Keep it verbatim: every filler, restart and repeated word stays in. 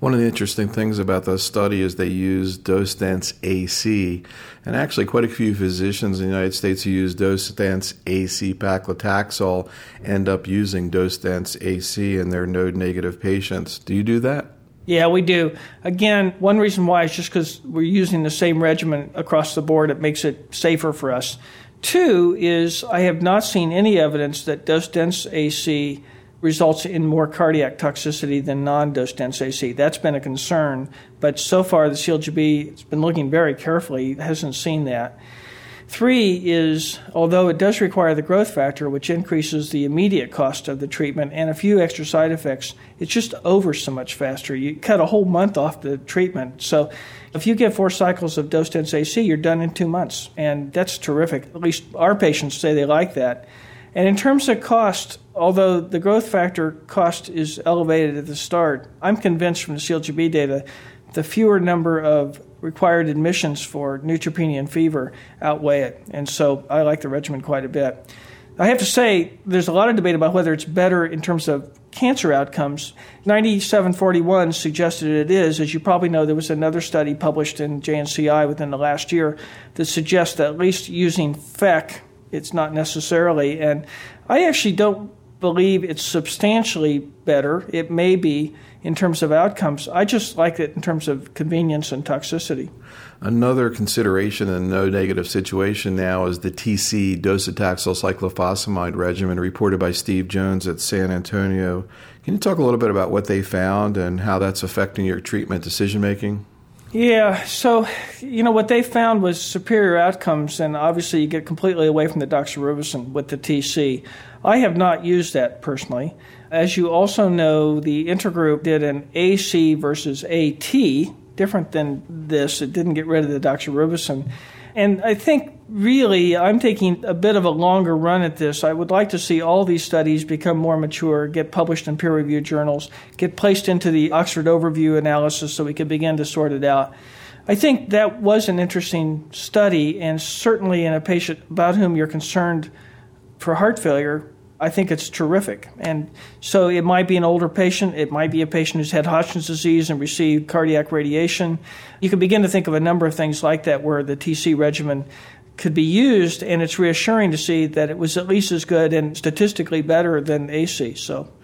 One of the interesting things about the study is they use dose-dense A C, and actually quite a few physicians in the United States who use dose-dense A C paclitaxel end up using dose-dense A C in their node-negative patients. Do you do that? Yeah, we do. Again, one reason why is just because we're using the same regimen across the board. It makes it safer for us. Two is I have not seen any evidence that dose-dense A C results in more cardiac toxicity than non-dose-dense A C. That's been a concern, but so far the C L G B has been looking very carefully, hasn't seen that. Three is, although it does require the growth factor, which increases the immediate cost of the treatment and a few extra side effects, it's just over so much faster. You cut a whole month off the treatment. So if you get four cycles of dose-dense A C, you're done in two months, and that's terrific. At least our patients say they like that. And in terms of cost, although the growth factor cost is elevated at the start, I'm convinced from the C L G B data the fewer number of required admissions for neutropenia and fever outweigh it. And so I like the regimen quite a bit. I have to say, there's a lot of debate about whether it's better in terms of cancer outcomes. ninety-seven forty-one suggested it is. As you probably know, there was another study published in J N C I within the last year that suggests that at least using F E C, it's not necessarily. And I actually don't believe it's substantially better. It may be in terms of outcomes. I just like it in terms of convenience and toxicity. Another consideration in a node-negative situation now is the T C docetaxel cyclophosphamide regimen reported by Steve Jones at San Antonio. Can you talk a little bit about what they found and how that's affecting your treatment decision-making? Yeah, so, you know, what they found was superior outcomes, and obviously you get completely away from the doxorubicin with the T C. I have not used that personally. As you also know, the intergroup did an A C versus A T, different than this. It didn't get rid of the doxorubicin. And I think really I'm taking a bit of a longer run at this. I would like to see all these studies become more mature, get published in peer-reviewed journals, get placed into the Oxford Overview analysis so we can begin to sort it out. I think that was an interesting study, and certainly in a patient about whom you're concerned for heart failure, I think it's terrific. And so it might be an older patient. It might be a patient who's had Hodgkin's disease and received cardiac radiation. You can begin to think of a number of things like that where the T C regimen could be used, and it's reassuring to see that it was at least as good and statistically better than A C. So